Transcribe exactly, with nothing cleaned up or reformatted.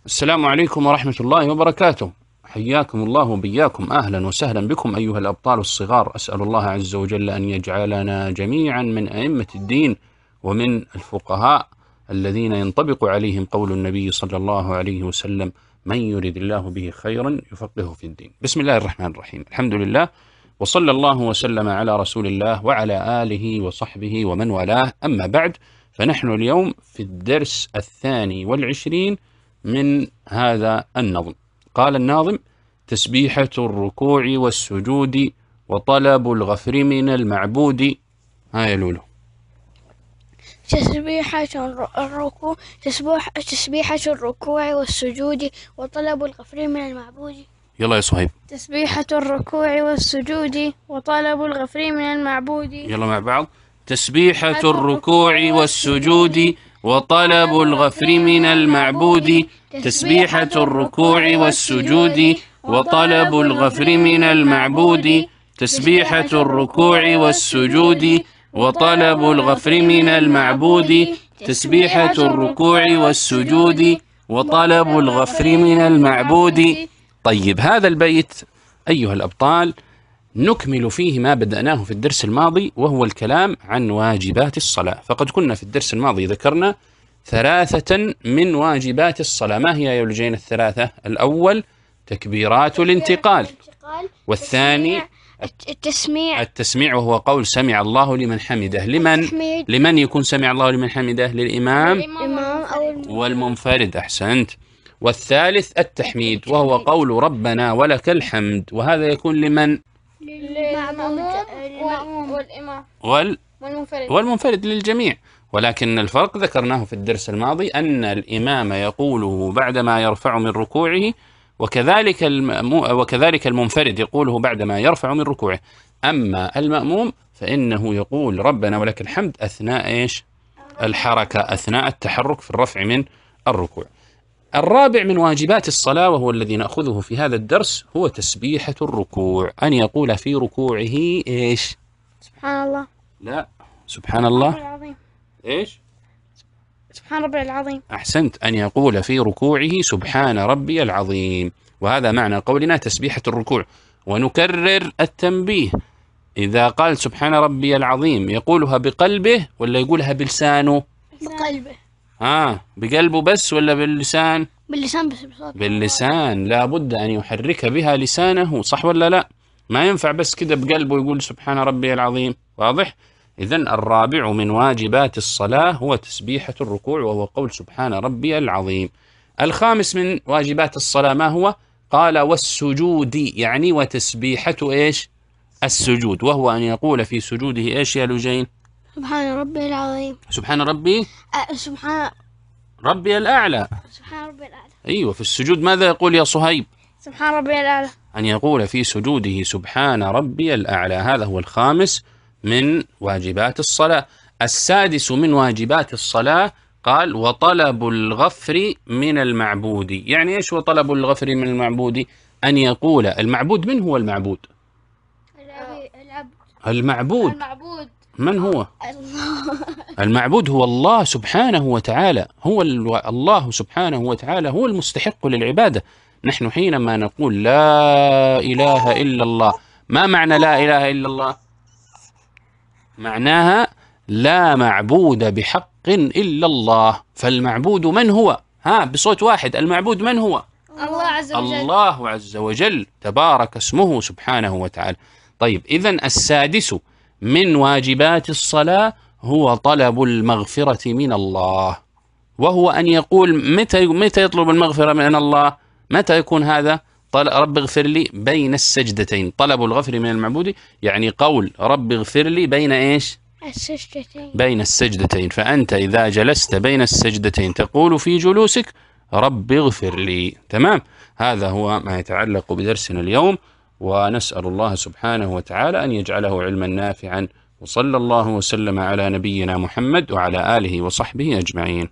السلام عليكم ورحمة الله وبركاته. حياكم الله وبياكم، أهلا وسهلا بكم أيها الأبطال الصغار. أسأل الله عز وجل أن يجعلنا جميعا من أئمة الدين ومن الفقهاء الذين ينطبق عليهم قول النبي صلى الله عليه وسلم: من يرد الله به خيرا يفقهه في الدين. بسم الله الرحمن الرحيم، الحمد لله وصلى الله وسلم على رسول الله وعلى آله وصحبه ومن والاه، أما بعد، فنحن اليوم في الدرس الثاني والعشرين من هذا النظم. قال الناظم: تسبيحة الركوع والسجود وطلب الغفر من المعبود. ها يا لولو. تسبيحة الركوع تسبيح تسبيحة الركوع والسجود وطلب الغفر من المعبود. يلا يا صهيب. تسبيحة الركوع والسجود وطلب الغفر من المعبود. يلا مع بعض. تسبيحة الركوع والسجود وطلب الغفر من المعبود. تسبيحة الركوع والسجود وطلب الغفر من المعبود. تسبيحة الركوع والسجود وطلب الغفر من المعبود. تسبيحة الركوع والسجود وطلب الغفر من المعبود. طيب، هذا البيت أيها الأبطال نكمل فيه ما بدأناه في الدرس الماضي، وهو الكلام عن واجبات الصلاة. فقد كنا في الدرس الماضي ذكرنا ثلاثة من واجبات الصلاة. ما هي يا ولجين الثلاثة؟ الأول تكبيرات الانتقال، والثاني التسميع التسميع وهو قول سمع الله لمن حمده. لمن لمن يكون سمع الله لمن حمده؟ للإمام والمنفرد. أحسنت. والثالث التحميد وهو قول ربنا ولك الحمد، وهذا يكون لمن؟ للمأموم والإمام وال والمنفرد والمنفرد للجميع. ولكن الفرق ذكرناه في الدرس الماضي أن الإمام يقوله بعدما يرفع من ركوعه، وكذلك وكذلك المنفرد يقوله بعدما يرفع من ركوعه. أما المأموم فإنه يقول ربنا ولك الحمد أثناء إيش؟ الحركة، أثناء التحرك في الرفع من الركوع. الرابع من واجبات الصلاة وهو الذي نأخذه في هذا الدرس هو تسبيحة الركوع، أن يقول في ركوعه إيش؟ سبحان الله. لا، سبحان الله العظيم. إيش؟ سبحان ربي العظيم. أحسنت، أن يقول في ركوعه سبحان ربي العظيم، وهذا معنى قولنا تسبيحة الركوع. ونكرر التنبيه: إذا قال سبحان ربي العظيم يقولها بقلبه ولا يقولها بلسانه؟ بقلبه. آه بقلبه بس ولا باللسان؟ باللسان بس بصوت. باللسان، لا بد أن يحرك بها لسانه، صح ولا لا؟ ما ينفع بس كده بقلبه يقول سبحان ربي العظيم. واضح؟ إذن الرابع من واجبات الصلاة هو تسبيحة الركوع وهو قول سبحان ربي العظيم. الخامس من واجبات الصلاة ما هو؟ قال والسجود، يعني وتسبيحة إيش؟ السجود، وهو أن يقول في سجوده إيش يا لجين؟ سبحان ربي العظيم. سبحان ربي أه سبحان ربي الأعلى. سبحان ربي الأعلى. أيوة، في السجود ماذا يقول يا صهيب؟ سبحان ربي الأعلى. أن يقول في سجوده سبحان ربي الأعلى. هذا هو الخامس من واجبات الصلاة. السادس من واجبات الصلاة قال وطلب الغفر من المعبود. يعني إيش وطلب الغفر من المعبود؟ أن يقول المعبود. من هو المعبود؟ العبد. المعبود المعبود من هو؟ الله. المعبود هو الله سبحانه وتعالى، هو الله سبحانه وتعالى هو المستحق للعبادة. نحن حينما نقول لا إله إلا الله، ما معنى لا إله إلا الله؟ معناها لا معبود بحق إلا الله. فالمعبود من هو؟ ها بصوت واحد، المعبود من هو؟ الله عز وجل. الله عز وجل، تبارك اسمه سبحانه وتعالى. طيب، إذن السادس من واجبات الصلاة هو طلب المغفرة من الله، وهو أن يقول متى متى يطلب المغفرة من الله؟ متى يكون هذا؟ رب اغفر لي بين السجدتين. طلب الغفر من المعبود يعني قول رب اغفر لي بين إيش؟ السجدتين. بين السجدتين. فأنت إذا جلست بين السجدتين تقول في جلوسك رب اغفر لي. تمام؟ هذا هو ما يتعلق بدرسنا اليوم، ونسأل الله سبحانه وتعالى أن يجعله علما نافعا، وصلى الله وسلم على نبينا محمد وعلى آله وصحبه أجمعين.